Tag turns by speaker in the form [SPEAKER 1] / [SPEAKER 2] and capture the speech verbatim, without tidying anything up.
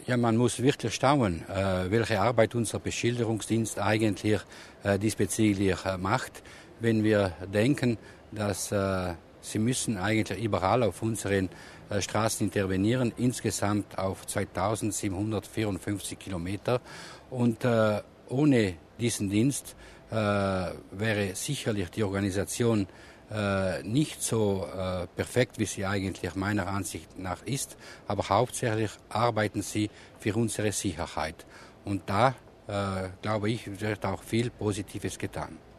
[SPEAKER 1] Ja, man muss wirklich staunen, äh, welche Arbeit unser Beschilderungsdienst eigentlich äh, diesbezüglich äh, macht, wenn wir denken, dass äh, sie müssen eigentlich überall auf unseren äh, Straßen intervenieren, insgesamt auf zweitausendsiebenhundertvierundfünfzig Kilometer. Und äh, ohne diesen Dienst äh, wäre sicherlich die Organisation äh, nicht so äh, perfekt, wie sie eigentlich meiner Ansicht nach ist. Aber hauptsächlich arbeiten sie für unsere Sicherheit. Und da, äh, glaube ich, wird auch viel Positives getan.